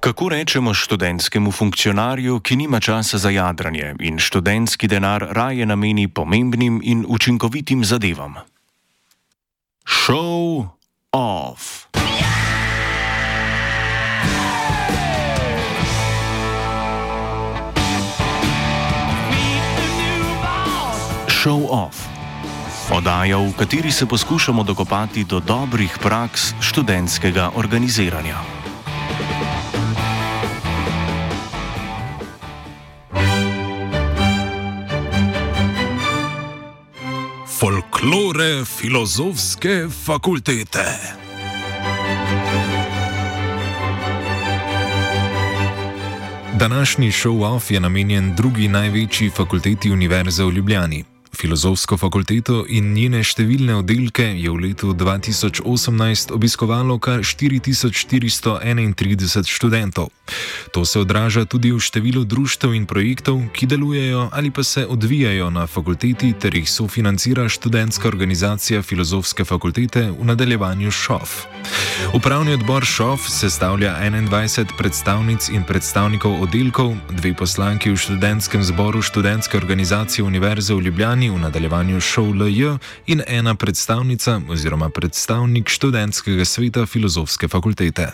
Kako rečemo študentskemu funkcionarju, ki nima časa za jadranje in študentski denar raje nameni pomembnim in učinkovitim zadevam? Show off. Show off. Oddaja, v kateri se poskušamo dokopati do dobrih praks študentskega organiziranja. Folklore filozofske fakultete. Današnji show-off je namenjen drugi največji fakulteti Univerze v Ljubljani. Filozofsko fakulteto in njene številne oddelke je v letu 2018 obiskovalo kar 4431 študentov. To se odraža tudi v številu društev in projektov, ki delujejo ali pa se odvijajo na fakulteti ter jih sofinancira študentska organizacija Filozofske fakultete, v nadaljevanju ŠOF. Upravni odbor ŠOF sestavlja 21 predstavnic in predstavnikov oddelkov, 2 poslanki v študentskem zboru študentske organizacije Univerze v Ljubljani, v nadaljevanju ŠOLJ, in 1 predstavnica oziroma predstavnik študentskega sveta Filozofske fakultete.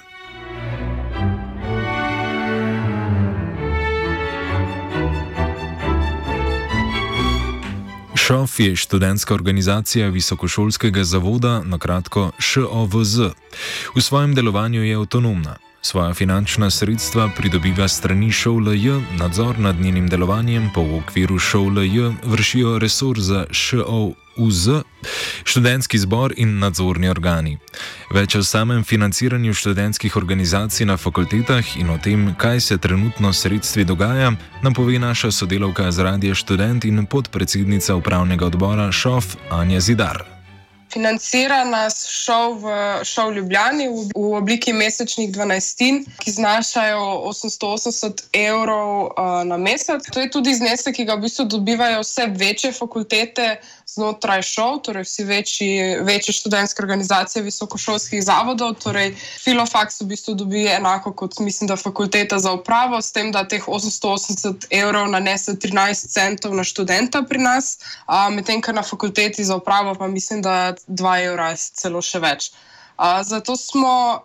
ŠOF je študentska organizacija visokošolskega zavoda, na kratko ŠOVZ. V svojem delovanju je avtonomna. Svoja finančna sredstva pridobiva strani ŠOLJ, nadzor nad njenim delovanjem pa v okviru ŠOLJ vršijo resor za ŠOUZ, študentski zbor in nadzorni organi. Več o samem financiranju študentskih organizacij na fakultetah in o tem, kaj se trenutno s sredstvi dogaja, nam pove naša sodelavka z Radia Študent in podpredsednica upravnega odbora ŠOF Anja Zidar. Financira nas ŠOV Ljubljani v obliki mesečnih 12, ki znašajo 880 evrov na mesec. To je tudi znesek, ki ga v bistvu dobivajo vse večje fakultete znotraj ŠOV, torej vsi večje študentske organizacije visokošolskih zavodov. Torej Filofaks v bistvu dobi enako kot, mislim, da fakulteta za upravo, s tem, da teh 880 evrov nanese 13 centov na študenta pri nas, medtem ko na fakulteti za upravo pa mislim, da 2 evra, celo še več. Zato smo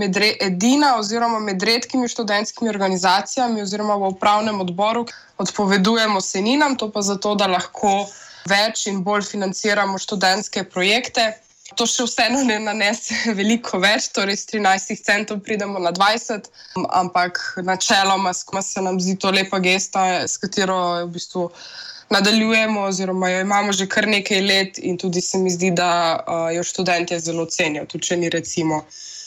edina oziroma med redkimi študentskimi organizacijami oziroma v upravnem odboru odpovedujemo sejninam, to pa zato, da lahko več in bolj financiramo študentske projekte. To še vseeno ne nanese veliko več, torej s 13 centov pridemo na 20, ampak načeloma se nam zdi to lepa gesta, s katero v bistvu nadaljujemo oziroma jo imamo že kar nekaj let in tudi se mi zdi, da jo študentje zelo cenijo, tudi če ni recimo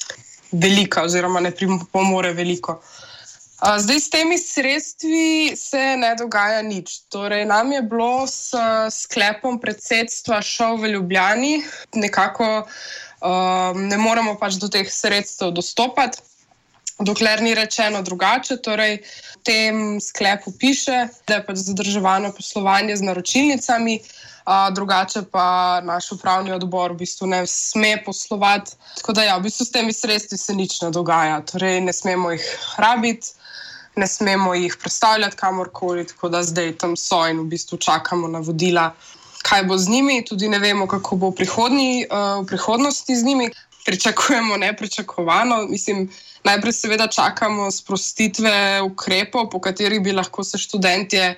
velika oziroma ne pripomore veliko. Zdaj s temi sredstvi se ne dogaja nič. Torej nam je bilo s sklepom predsedstva ŠOV v Ljubljani, nekako ne moremo pač do teh sredstev dostopati, dokler ni rečeno drugače. Torej v tem sklepu piše, da je pač zadrževano poslovanje z naročilnicami, drugače pa naš upravni odbor v bistvu ne sme poslovati. Tako da ja, v bistvu s temi sredstvi se nič ne dogaja. Torej ne smemo jih rabiti, ne smemo jih predstavljati kamorkoli, tako da zdaj tam so in v bistvu čakamo na vodila, kaj bo z njimi. Tudi ne vemo, kako bo v prihodnosti z njimi. Pričakujemo nepričakovano. Mislim, najprej seveda čakamo sprostitve ukrepov, po katerih bi lahko se študentje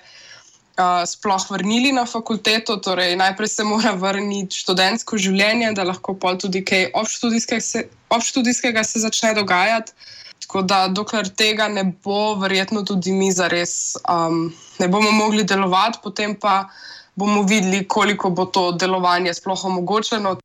sploh vrnili na fakulteto. Torej najprej se mora vrniti študentsko življenje, da lahko pol tudi kaj obštudijskega se začne dogajati. Tako da dokler tega ne bo, verjetno tudi mi zares ne bomo mogli delovati, potem pa bomo videli, koliko bo to delovanje sploh omogočeno.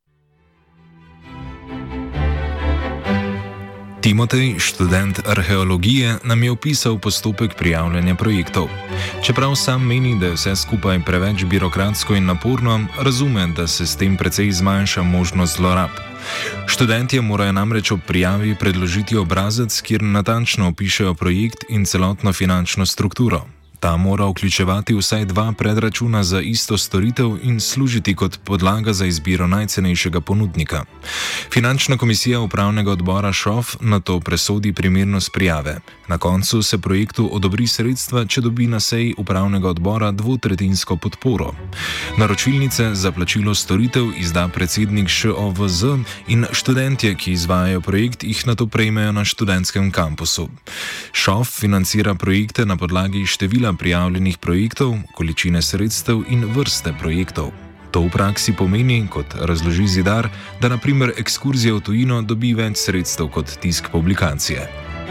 Timotej, študent arheologije, nam je opisal postopek prijavljanja projektov. Čeprav sam meni, da je vse skupaj preveč birokratsko in naporno, razume, da se s tem precej zmanjša možnost zlorab. Študentje morajo namreč ob prijavi predložiti obrazec, kjer natančno opišejo projekt in celotno finančno strukturo. Ta mora vključevati vsaj 2 predračuna za isto storitev in služiti kot podlaga za izbiro najcenejšega ponudnika. Finančna komisija upravnega odbora ŠOF nato presodi primernost prijave. Na koncu se projektu odobri sredstva, če dobi na seji upravnega odbora 2/3 podporo. Naročilnice za plačilo storitev izda predsednik ŠOVZ in študentje, ki izvajajo projekt, jih nato prejmejo na študentskem kampusu. ŠOF financira projekte na podlagi števila prijavljenih projektov, količine sredstev in vrste projektov. To v praksi pomeni, kot razloži Zidar, da na primer ekskurzija v tujino dobi več sredstev kot tisk publikacije.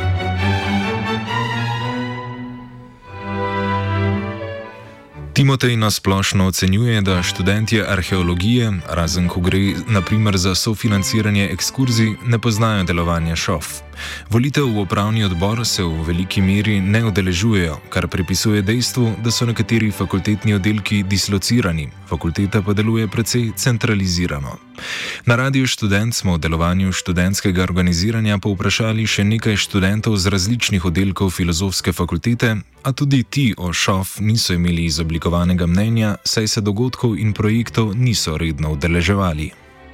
Timotej nasplošno ocenjuje, da študentje arheologije, razen ko gre na primer za sofinanciranje ekskurzij, ne poznajo delovanja ŠOF. Volitev v upravni odbor se v veliki meri ne udeležujejo, kar pripisuje dejstvu, da so nekateri fakultetni oddelki dislocirani, fakulteta pa deluje precej centralizirano. Na Radiu Študent smo o delovanju študentskega organiziranja povprašali še nekaj študentov z različnih oddelkov filozofske fakultete, a tudi ti o ŠOF niso imeli izoblikovanega mnenja, saj se dogodkov in projektov niso redno udeleževali.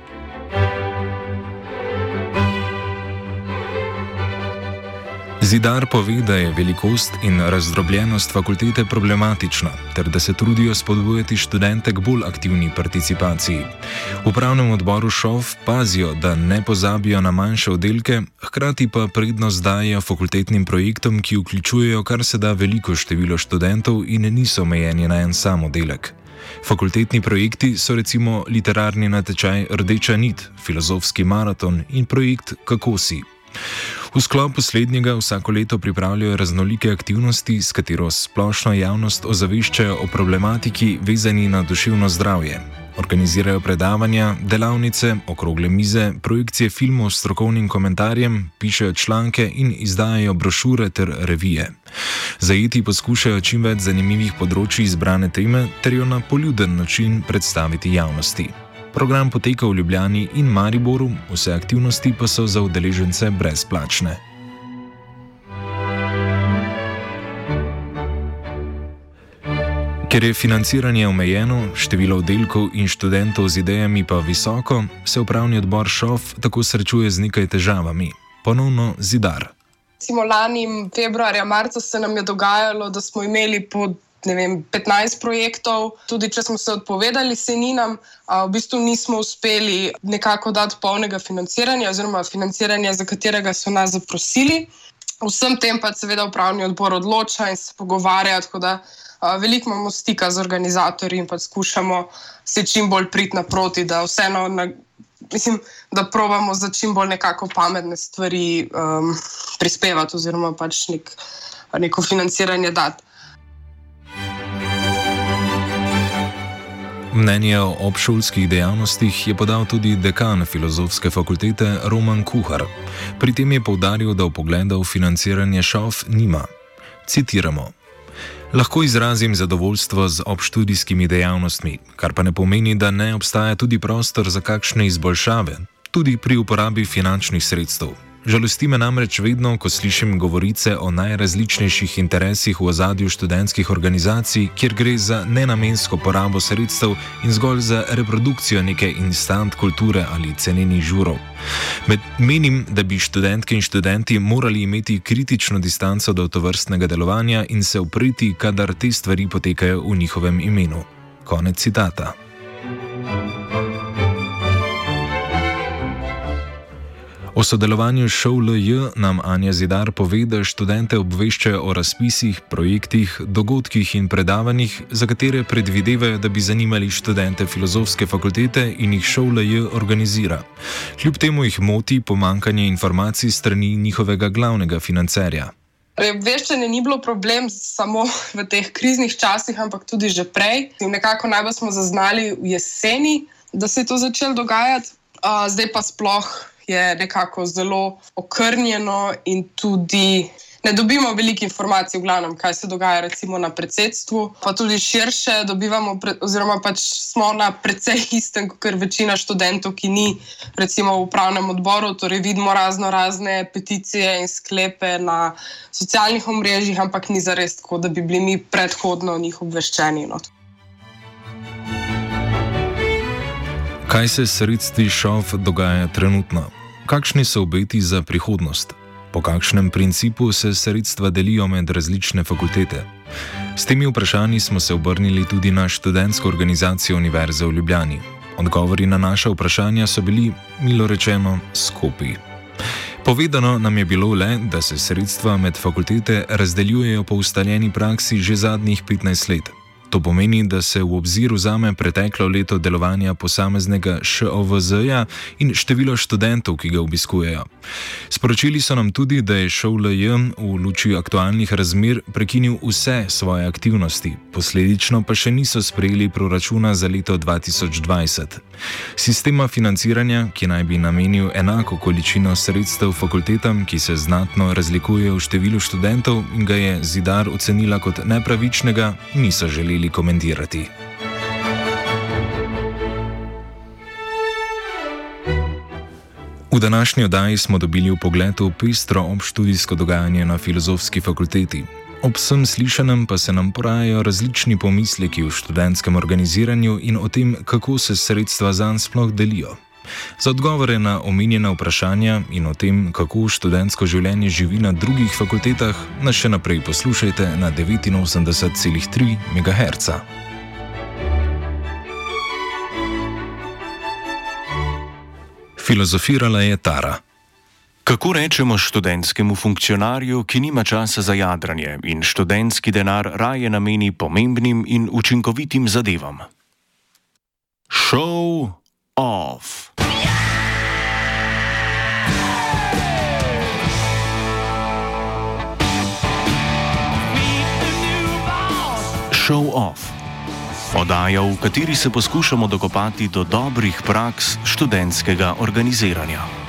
Zidar pove, da je velikost in razdrobljenost fakultete problematična, ter da se trudijo spodbujati študente k bolj aktivni participaciji. V upravnem odboru ŠOF pazijo, da ne pozabijo na manjše oddelke, hkrati pa prednost dajejo fakultetnim projektom, ki vključujejo kar se da veliko število študentov in niso omejeni na en sam oddelek. Fakultetni projekti so recimo literarni natečaj Rdeča nit, filozofski maraton in projekt Kako si. V sklopu slednjega vsako leto pripravljajo raznolike aktivnosti, s katero splošno javnost ozaveščajo o problematiki vezani na duševno zdravje. Organizirajo predavanja, delavnice, okrogle mize, projekcije filmov s strokovnim komentarjem, pišejo članke in izdajajo brošure ter revije. Zajeti poskušajo čim več zanimivih področij izbrane teme ter jo na poljuden način predstaviti javnosti. Program poteka v Ljubljani in Mariboru, vse aktivnosti pa so za udeležence brezplačne. Ker je financiranje omejeno, število oddelkov in študentov z idejami pa visoko, se upravni odbor ŠOF tako srečuje z nekaj težavami. Ponovno Zidar. Lani februarja, marca se nam je dogajalo, da smo imeli po 15 projektov, tudi če smo se odpovedali sejninam, v bistvu nismo uspeli nekako dati polnega financiranja oziroma financiranja, za katerega so nas zaprosili. Vsem tem pa seveda upravni odbor odloča in se pogovarja, tako da veliko imamo stika z organizatorji in pa skušamo se čim bolj priti naproti, da vseeno, da probamo za čim bolj nekako pametne stvari prispevati oziroma pač neko financiranje dati. Mnenje o obšolskih dejavnostih je podal tudi dekan filozofske fakultete Roman Kuhar. Pri tem je poudaril, da vpogleda v financiranje ŠOF nima. Citiramo: "Lahko izrazim zadovoljstvo z obštudijskimi dejavnostmi, kar pa ne pomeni, da ne obstaja tudi prostor za kakšne izboljšave, tudi pri uporabi finančnih sredstev. Žalosti me namreč vedno, ko slišim govorice o najrazličnejših interesih v ozadju študentskih organizacij, kjer gre za nenamensko porabo sredstev in zgolj za reprodukcijo neke instant kulture ali cenenih žurov. Menim, da bi študentke in študenti morali imeti kritično distanco do tovrstnega delovanja in se upreti, kadar te stvari potekajo v njihovem imenu." Konec citata. O sodelovanju ŠOLJ nam Anja Zidar pove, da študente obveščajo o razpisih, projektih, dogodkih in predavanjih, za katere predvidevajo, da bi zanimali študente filozofske fakultete in jih ŠOLJ organizira. Kljub temu jih moti pomanjkanje informacij strani njihovega glavnega financerja. Obveščanje ni bilo problem samo v teh kriznih časih, ampak tudi že prej. Nekako najbolj smo zaznali v jeseni, da se je to začelo dogajati, zdaj pa sploh je nekako zelo okrnjeno in tudi ne dobimo veliko informacij, v glavnem, kaj se dogaja recimo na predsedstvu, pa tudi širše dobivamo, oziroma pač smo na precej istem, kot večina študentov, ki ni recimo v upravnem odboru, torej vidimo razne peticije in sklepe na socialnih omrežjih, ampak ni zares tako, da bi bili mi predhodno o njih obveščeni. No. Kaj se s sredstvi ŠOF dogaja trenutno? Kakšni so obeti za prihodnost? Po kakšnem principu se sredstva delijo med različne fakultete? S temi vprašanji smo se obrnili tudi na študentsko organizacijo Univerze v Ljubljani. Odgovori na naša vprašanja so bili, milo rečeno, skopi. Povedano nam je bilo le, da se sredstva med fakultete razdeljujejo po ustaljeni praksi že zadnjih 15 let. To pomeni, da se v obzir vzame preteklo leto delovanja posameznega ŠOVZ-ja in število študentov, ki ga obiskujejo. Sporočili so nam tudi, da je ŠOLJ v luči aktualnih razmer prekinil vse svoje aktivnosti, posledično pa še niso sprejeli proračuna za leto 2020. Sistema financiranja, ki naj bi namenil enako količino sredstev fakultetam, ki se znatno razlikuje v številu študentov in ga je Zidar ocenila kot nepravičnega, niso želeli komentirati. V današnji oddaji smo dobili vpogled v pestro obštudijsko dogajanje na Filozofski fakulteti. Ob vsem slišanem pa se nam porajajo različni pomisleki v študentskem organiziranju in o tem, kako se sredstva zanj sploh delijo. Za odgovore na omenjena vprašanja in o tem, kako študentsko življenje živi na drugih fakultetah, nas še naprej poslušajte na 89,3 MHz. Filozofirala je Tara. Kako rečemo študentskemu funkcionarju, ki nima časa za jadranje in študentski denar raje nameni pomembnim in učinkovitim zadevam? Show off. Show off. Oddaja, v kateri se poskušamo dokopati do dobrih praks študentskega organiziranja.